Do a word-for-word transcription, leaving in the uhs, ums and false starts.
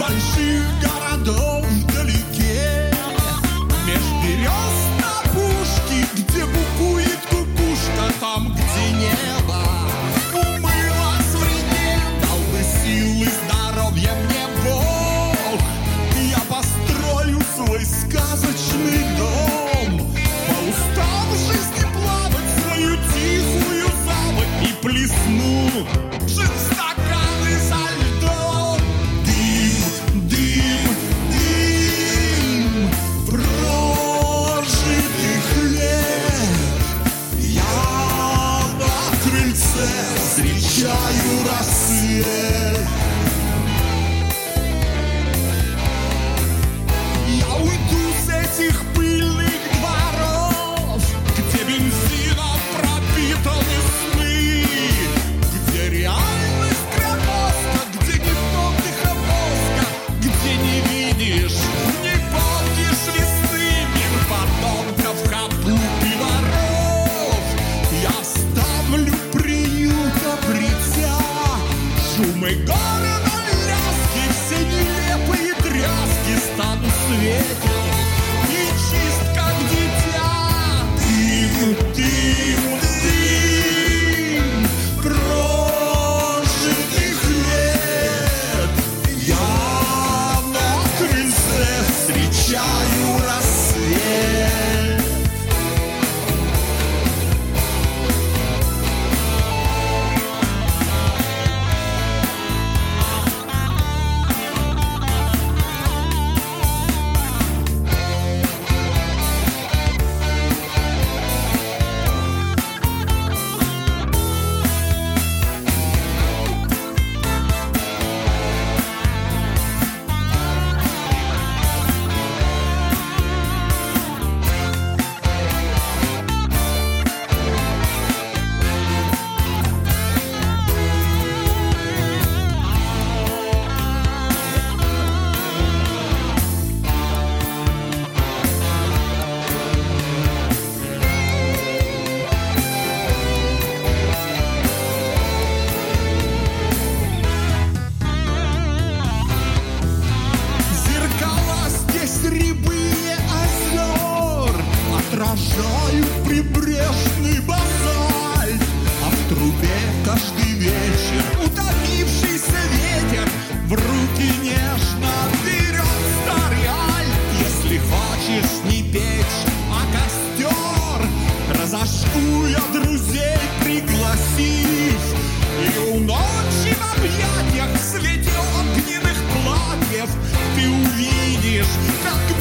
больших городов вдалеке, меж берез на пушке, где букует кукушка, там, где небо умылось в реке, дал бы силы, здоровья мне Бог, я построю свой сказочный дом, по устам жизни плавать свою тихую заводь и плесну стаканы со льдом. Дым, дым, дым прожитых лет. Я на крыльце встречаю рассвет. Я уйду с этих пыльных дворов, где бензином пропитаны сны, где реальность громоздка, где нет отдыха мозга, где не видишь, не помнишь весны, мир потомков хапук и воров. Я ставлю приют, обретя шумы города, лязги, все нелепые тряски, стану светел и чист, как дитя. Дым, дым, дым прожитых лет. Я на крыльце встречаю рассвет. Отражают прибрежный базальт, а в трубе каждый вечер утомившийся ветер в руки нежно берет старый альт. Если хочешь не печь, а костер, разожгу я друзей пригласив, и у ночи в объятиях в свете огненных платьев ты увидишь, как